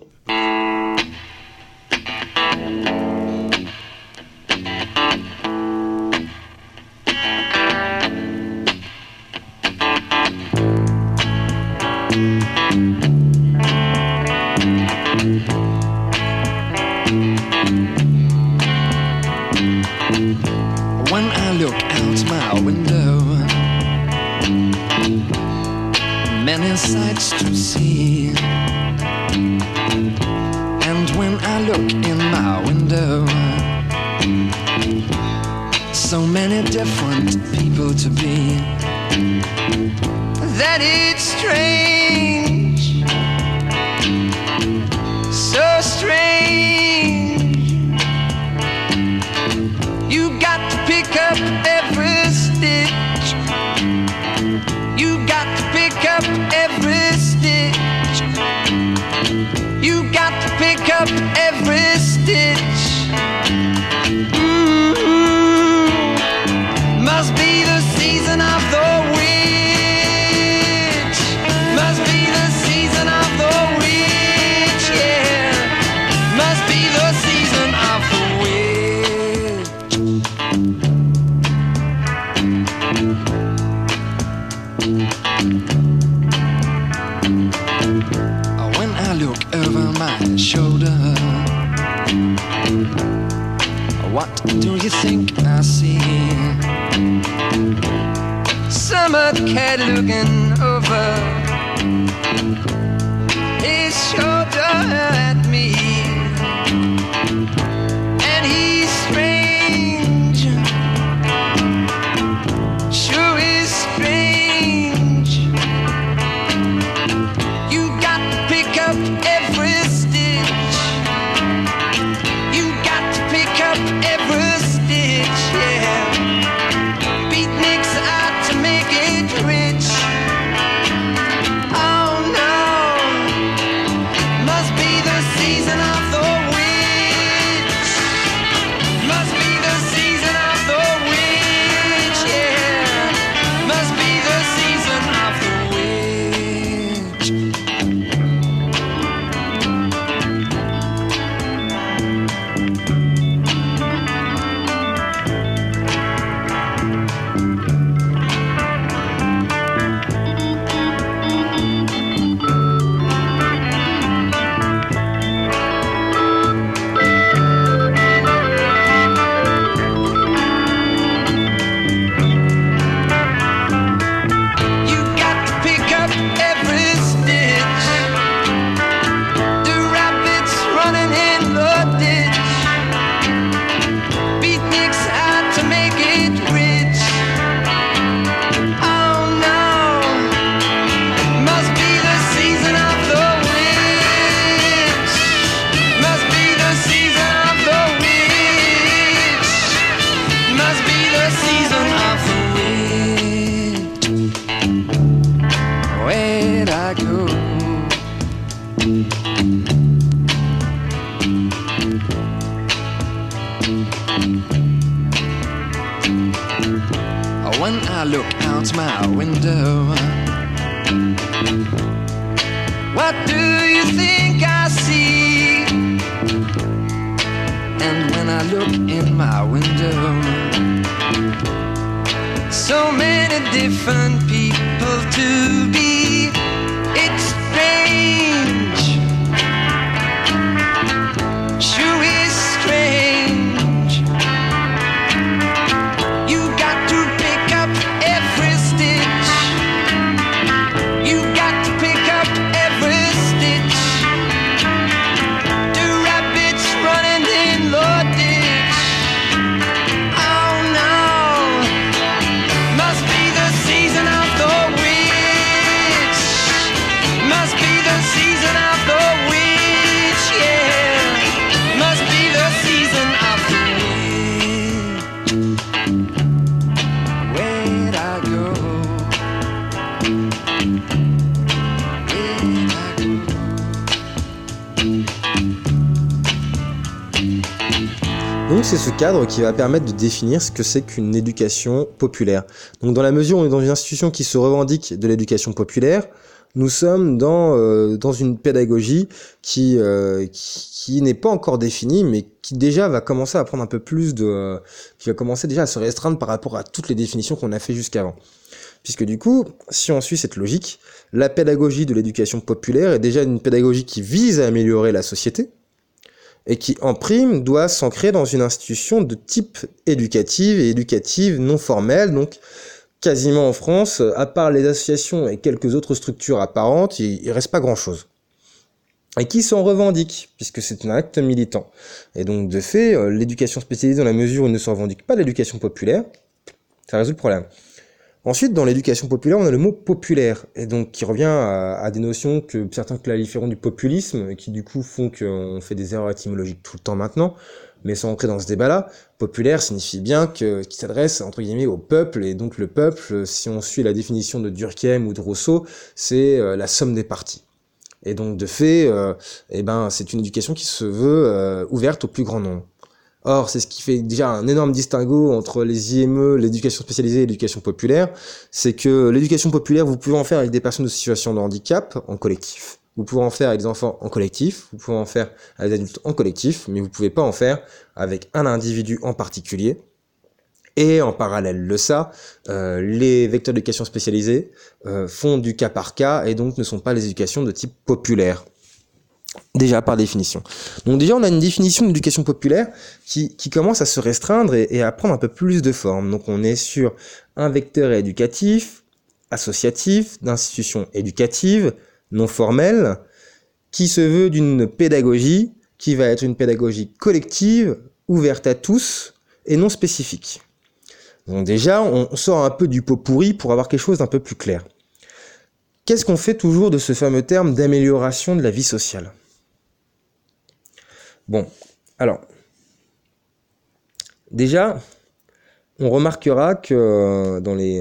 When I look out my window, many sights to see. And when I look in my window, so many different people to be, that it's strange, so strange. You got to pick up every stitch. You got to pick up every stitch. You got to pick up every stitch. Mm-hmm. Must be the season of the witch. Must be the season of the witch, yeah. Must be the season of the witch. When I look over my shoulder, What do you think I see? Summer cat looking over his shoulder at me, and he's strange, sure is strange. You got to pick up every stitch, you got to pick up every stitch, yeah. Beatniks out to make it rich. Oh no, must be the season of the witch, must be the season of the witch, yeah. Must be the season of the witch. You got to pick up every stitch. The rabbits running in the ditch. Beatniks out to make it rich. Oh no, must be the season of the witch. Must be the season of the witch. Must be the season of the witch. Where'd I go? When I look out my window, what do you think I see? And when I look in my window, so many different people to be. It's strange, sure is strange. You got to pick up every stitch, you got to pick up every stitch. The rabbits running in the ditch. Oh no, must be the season of the witch. Must be the season of the witch, yeah. Must be the season of the witch. Where'd I go? Where'd I go? Donc c'est ce cadre qui va permettre de définir ce que c'est qu'une éducation populaire. Donc dans la mesure où on est dans une institution qui se revendique de l'éducation populaire, nous sommes dans euh, dans une pédagogie qui euh, qui, qui n'est pas encore définie, mais qui déjà va commencer à prendre un peu plus de, euh, qui va commencer déjà à se restreindre par rapport à toutes les définitions qu'on a fait jusqu'avant. Puisque du coup, si on suit cette logique, la pédagogie de l'éducation populaire est déjà une pédagogie qui vise à améliorer la société, et qui, en prime, doit s'ancrer dans une institution de type éducative et éducative non formelle. Donc, quasiment en France, à part les associations et quelques autres structures apparentes, il, il reste pas grand-chose. Et qui s'en revendique, puisque c'est un acte militant. Et donc, de fait, l'éducation spécialisée, dans la mesure où il ne se revendique pas l'éducation populaire, ça résout le problème. Ensuite, dans l'éducation populaire, on a le mot populaire, et donc qui revient à, à des notions que certains qualifieront du populisme, et qui du coup font qu'on fait des erreurs étymologiques tout le temps maintenant, mais sans entrer dans ce débat-là. Populaire signifie bien que qu'il s'adresse entre guillemets au peuple, et donc le peuple, si on suit la définition de Durkheim ou de Rousseau, c'est euh, la somme des parties. Et donc de fait, euh, eh ben c'est une éducation qui se veut euh, ouverte au plus grand nombre. Or, c'est ce qui fait déjà un énorme distinguo entre les I M E, l'éducation spécialisée et l'éducation populaire, c'est que l'éducation populaire, vous pouvez en faire avec des personnes de situation de handicap en collectif. Vous pouvez en faire avec des enfants en collectif, vous pouvez en faire avec des adultes en collectif, mais vous pouvez pas en faire avec un individu en particulier. Et en parallèle de ça, euh, les vecteurs d'éducation spécialisés euh, font du cas par cas et donc ne sont pas les éducations de type populaire. Déjà, par définition. Donc déjà, on a une définition de l'éducation populaire qui, qui commence à se restreindre et, et à prendre un peu plus de forme. Donc on est sur un vecteur éducatif, associatif, d'institutions éducatives, non formelles, qui se veut d'une pédagogie qui va être une pédagogie collective, ouverte à tous et non spécifique. Donc déjà, on sort un peu du pot pourri pour avoir quelque chose d'un peu plus clair. Qu'est-ce qu'on fait toujours de ce fameux terme d'amélioration de la vie sociale ? Bon, alors, déjà, on remarquera que dans les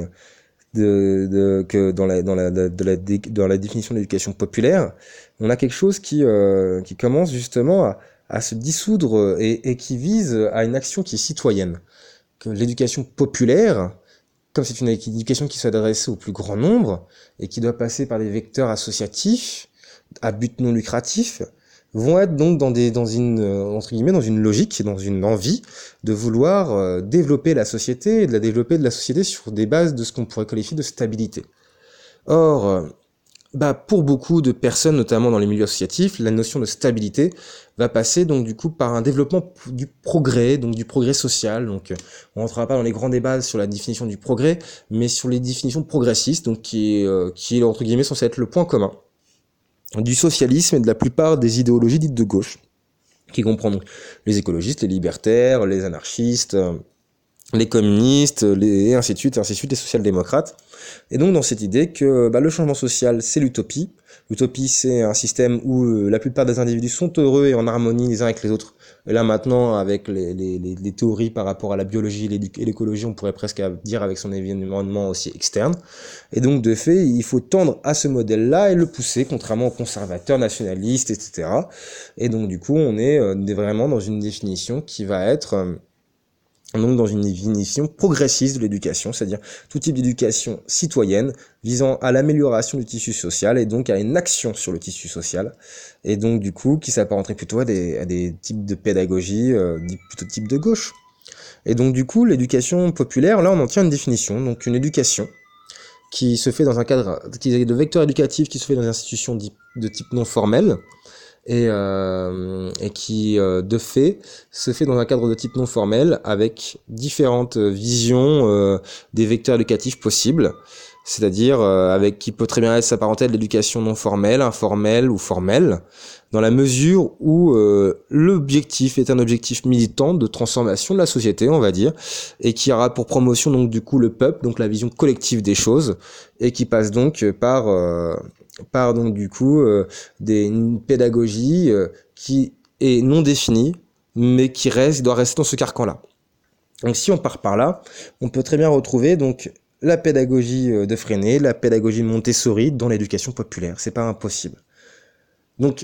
de, de que dans la dans la de, de la dans la définition de l'éducation populaire, on a quelque chose qui euh, qui commence justement à, à se dissoudre et, et qui vise à une action qui est citoyenne. Que l'éducation populaire, comme c'est une éducation qui s'adresse au plus grand nombre et qui doit passer par des vecteurs associatifs à but non lucratif, vont être donc dans des dans une entre guillemets dans une logique, dans une envie de vouloir euh, développer la société et de la développer de la société sur des bases de ce qu'on pourrait qualifier de stabilité. Or, euh, bah pour beaucoup de personnes, notamment dans les milieux associatifs, la notion de stabilité va passer donc du coup par un développement du progrès, donc du progrès social. Donc, on rentrera pas dans les grands débats sur la définition du progrès, mais sur les définitions progressistes, donc qui est euh, qui est entre guillemets censé être le point commun du socialisme et de la plupart des idéologies dites de gauche, qui comprend donc les écologistes, les libertaires, les anarchistes, les communistes, les, et ainsi de suite, et ainsi de suite, les social-démocrates. Et donc dans cette idée que bah, le changement social, c'est l'utopie. L'utopie, c'est un système où euh, la plupart des individus sont heureux et en harmonie les uns avec les autres. Et là maintenant, avec les, les, les, les théories par rapport à la biologie et l'écologie, on pourrait presque dire avec son environnement aussi externe. Et donc de fait, il faut tendre à ce modèle-là et le pousser, contrairement aux conservateurs, nationalistes, et cetera. Et donc du coup, on est euh, vraiment dans une définition qui va être... Euh, donc dans une définition progressiste de l'éducation, c'est-à-dire tout type d'éducation citoyenne visant à l'amélioration du tissu social et donc à une action sur le tissu social, et donc du coup qui s'apparenterait plutôt à des, à des types de pédagogie, euh, plutôt type de gauche. Et donc du coup l'éducation populaire, là on en tient une définition, donc une éducation qui se fait dans un cadre, qui est de vecteur éducatif, qui se fait dans une institution de type non formel, et, euh, et qui, euh, de fait, se fait dans un cadre de type non formel avec différentes visions euh, des vecteurs éducatifs possibles, c'est-à-dire euh, avec qui peut très bien être s'apparenter à de l'éducation non formelle, informelle ou formelle, dans la mesure où euh, l'objectif est un objectif militant de transformation de la société, on va dire, et qui aura pour promotion donc du coup le peuple, donc la vision collective des choses, et qui passe donc par... Euh, par donc du coup euh, des, une pédagogie euh, qui est non définie, mais qui reste, doit rester dans ce carcan-là. Donc si on part par là, on peut très bien retrouver donc la pédagogie de Freinet, la pédagogie Montessori dans l'éducation populaire. C'est pas impossible. Donc,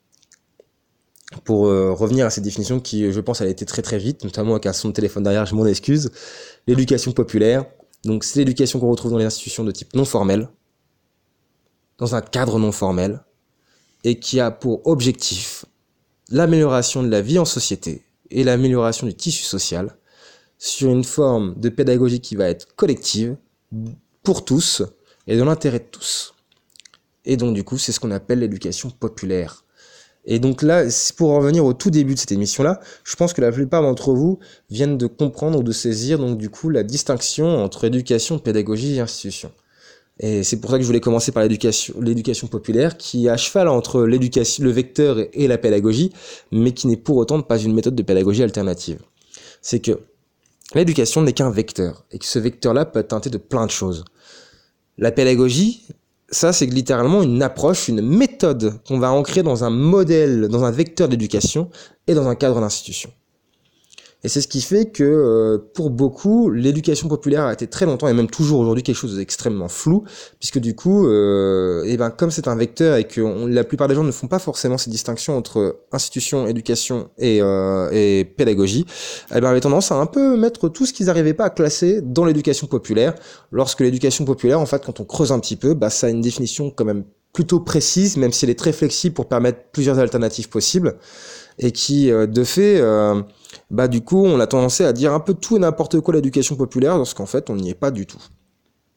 pour euh, revenir à cette définition qui, je pense, elle a été très très vite, notamment avec un son de téléphone derrière, je m'en excuse. L'éducation populaire, donc c'est l'éducation qu'on retrouve dans les institutions de type non formel, dans un cadre non formel, et qui a pour objectif l'amélioration de la vie en société et l'amélioration du tissu social sur une forme de pédagogie qui va être collective, pour tous, et dans l'intérêt de tous. Et donc du coup, c'est ce qu'on appelle l'éducation populaire. Et donc là, pour en revenir au tout début de cette émission-là, je pense que la plupart d'entre vous viennent de comprendre ou de saisir donc du coup la distinction entre éducation, pédagogie et institution. Et c'est pour ça que je voulais commencer par l'éducation, l'éducation populaire, qui est à cheval entre l'éducation, le vecteur et la pédagogie, mais qui n'est pour autant pas une méthode de pédagogie alternative. C'est que l'éducation n'est qu'un vecteur, et que ce vecteur-là peut être teinté de plein de choses. La pédagogie, ça c'est littéralement une approche, une méthode qu'on va ancrer dans un modèle, dans un vecteur d'éducation et dans un cadre d'institution. Et c'est ce qui fait que, euh, pour beaucoup, l'éducation populaire a été très longtemps, et même toujours aujourd'hui, quelque chose d'extrêmement flou, puisque du coup, euh, et ben, comme c'est un vecteur et que on, la plupart des gens ne font pas forcément ces distinctions entre institution, éducation et, euh, et pédagogie, eh ben, avait tendance à un peu mettre tout ce qu'ils n'arrivaient pas à classer dans l'éducation populaire, lorsque l'éducation populaire, en fait, quand on creuse un petit peu, bah, ça a une définition quand même plutôt précise, même si elle est très flexible pour permettre plusieurs alternatives possibles, et qui, euh, de fait, euh, bah du coup, on a tendance à dire un peu tout et n'importe quoi l'éducation populaire, lorsqu'en fait, on n'y est pas du tout.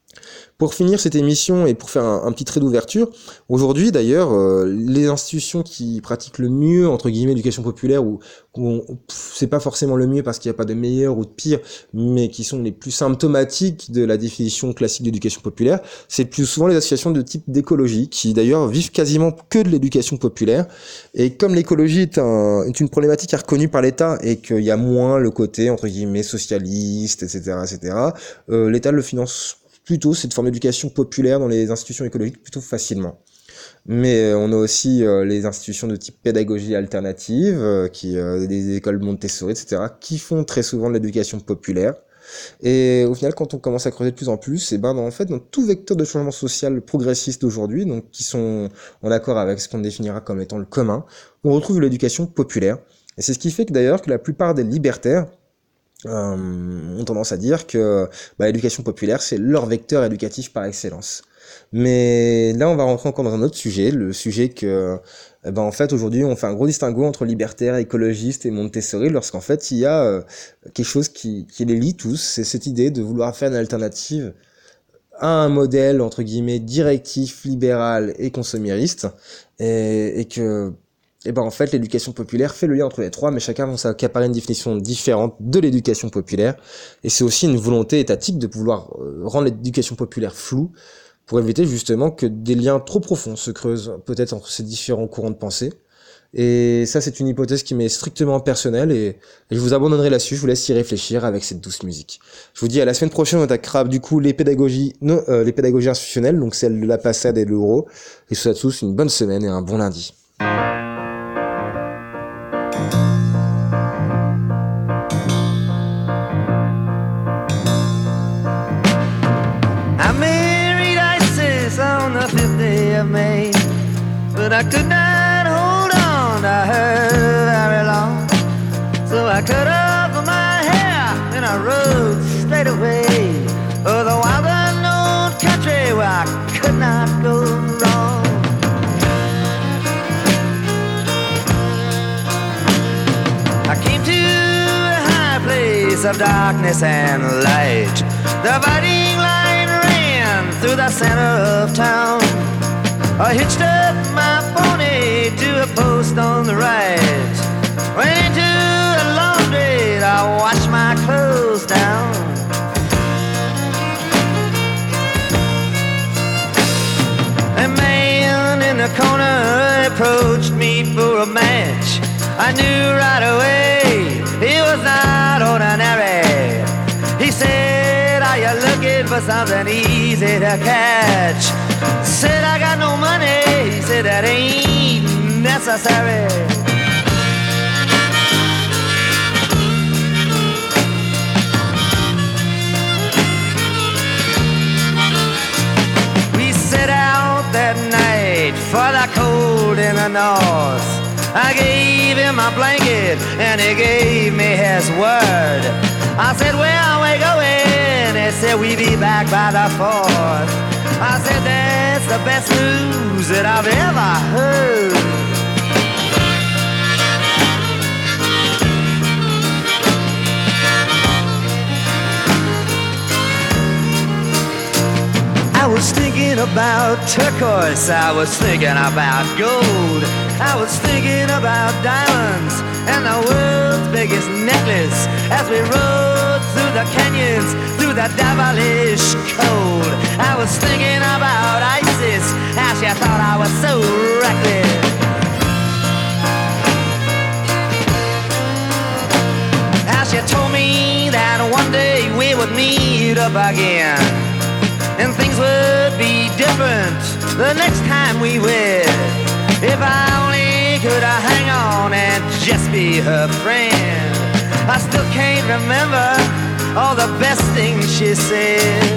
Pour finir cette émission et pour faire un, un petit trait d'ouverture, aujourd'hui d'ailleurs, euh, les institutions qui pratiquent le mieux, entre guillemets, l'éducation populaire, ou c'est pas forcément le mieux parce qu'il n'y a pas de meilleur ou de pire, mais qui sont les plus symptomatiques de la définition classique d'éducation populaire, c'est plus souvent les associations de type d'écologie, qui d'ailleurs vivent quasiment que de l'éducation populaire. Et comme l'écologie est, un, est une problématique reconnue par l'État et qu'il y a moins le côté, entre guillemets, socialiste, et cetera, et cetera, euh, l'État le finance plutôt cette forme d'éducation populaire dans les institutions écologiques plutôt facilement. Mais euh, on a aussi euh, les institutions de type pédagogie alternative, euh, qui euh, des écoles Montessori, et cetera, qui font très souvent de l'éducation populaire. Et au final, quand on commence à creuser de plus en plus, et ben en fait, dans tout vecteur de changement social progressiste d'aujourd'hui, donc qui sont en accord avec ce qu'on définira comme étant le commun, on retrouve l'éducation populaire. Et c'est ce qui fait que d'ailleurs que la plupart des libertaires Euh, ont tendance à dire que bah, l'éducation populaire c'est leur vecteur éducatif par excellence. Mais là on va rentrer encore dans un autre sujet, le sujet que eh ben, en fait aujourd'hui on fait un gros distinguo entre libertaires, écologistes et Montessori, lorsqu'en fait il y a euh, quelque chose qui, qui les lie tous, c'est cette idée de vouloir faire une alternative à un modèle entre guillemets directif, libéral et consommériste, et, et que et ben en fait l'éducation populaire fait le lien entre les trois, mais chacun va s'accaparer une définition différente de l'éducation populaire, et c'est aussi une volonté étatique de pouvoir rendre l'éducation populaire floue pour éviter justement que des liens trop profonds se creusent peut-être entre ces différents courants de pensée. Et ça c'est une hypothèse qui m'est strictement personnelle, et, et je vous abandonnerai là-dessus, je vous laisse y réfléchir avec cette douce musique. Je vous dis à la semaine prochaine, on attaquera du coup les pédagogies non, euh, les pédagogies institutionnelles, donc celles de la passade et de l'euro, et je vous souhaite à tous une bonne semaine et un bon lundi. May, but I could not hold on to her very long. So I cut off my hair and I rode straight away. Oh, the wild unknown country where I could not go wrong. I came to a high place of darkness and light. The fighting line ran through the center of town. I hitched up my pony to a post on the right. Went into a laundry to wash my clothes down. A man in the corner approached me for a match. I knew right away he was not ordinary. He said, "Are you looking for something easy to catch?" Said, "I got no money." He said, "That ain't necessary." We set out that night for the cold in the north. I gave him my blanket and he gave me his word. I said, "Where are we going?" He said, "We'll be back by the fourth." I said, "That's the best news that I've ever heard." I was thinking about turquoise, I was thinking about gold, I was thinking about diamonds and the world's biggest necklace as we rode through the canyons, through the devilish cold. I was thinking about Isis, how she thought I was so reckless. How she told me that one day we would meet up again, and things would be different the next time we wed. If I only could hang on and just be her friend. I still can't remember all the best things she said.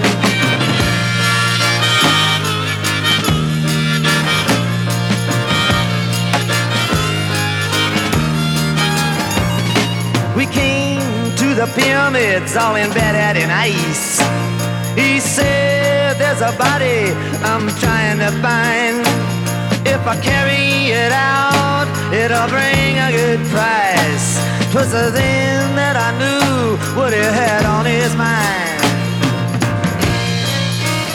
We came to the pyramids all embedded in ice. He said, "There's a body I'm trying to find. If I carry it out, it'll bring a good price." 'Twas then that I knew what he had on his mind.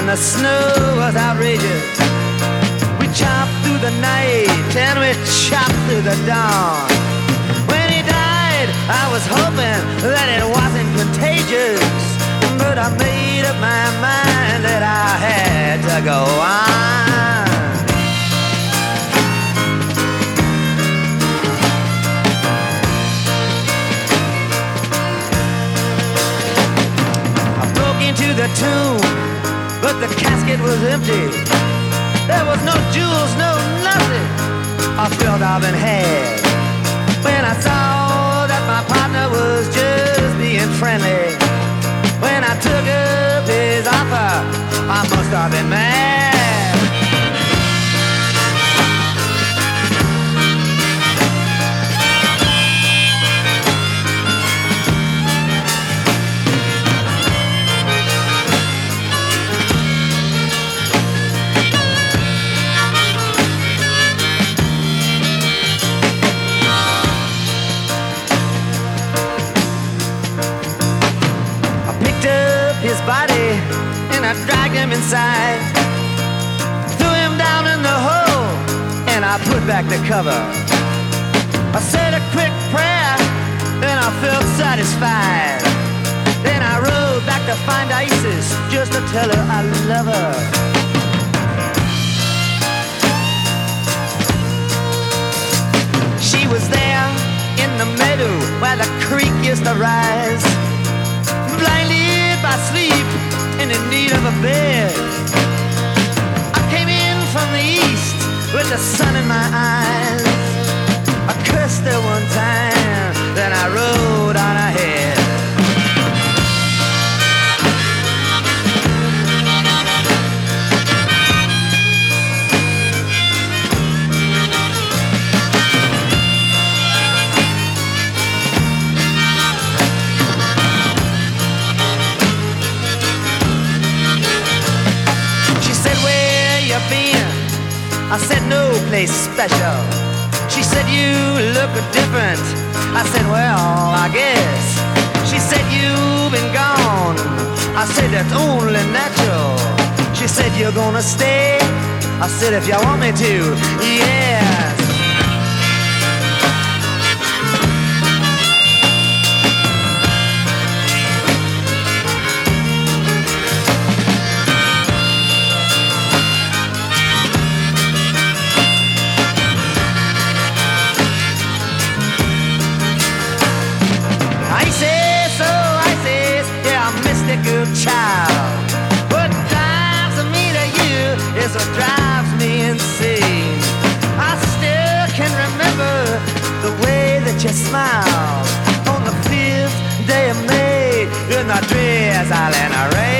and the snow was outrageous. We chopped through the night and we chopped through the dawn. When he died, I was hoping that it wasn't contagious, but I made up my mind that I had to go on. I broke into the tomb, but the casket was empty. There was no jewels, no nothing I felt I've been had. When I saw that my partner was just being friendly, when I took up his offer, I must have been mad. His body and I dragged him inside, threw him down in the hole and I put back the cover. I said a quick prayer and I felt satisfied. Then I rode back to find Isis just to tell her I love her. She was there in the meadow where the creek used to rise, blindly by sleep and in need of a bed. I came in from the east with the sun in my eyes. I cursed her one time, then I rode on ahead. I said no place special. She said you look different. I said well, I guess. She said you've been gone. I said that's only natural. She said you're gonna stay. I said if you want me to, yes. Child, what drives me to you is what drives me insane. I still can remember the way that you smiled on the fifth day of May in the drizzle and the rain.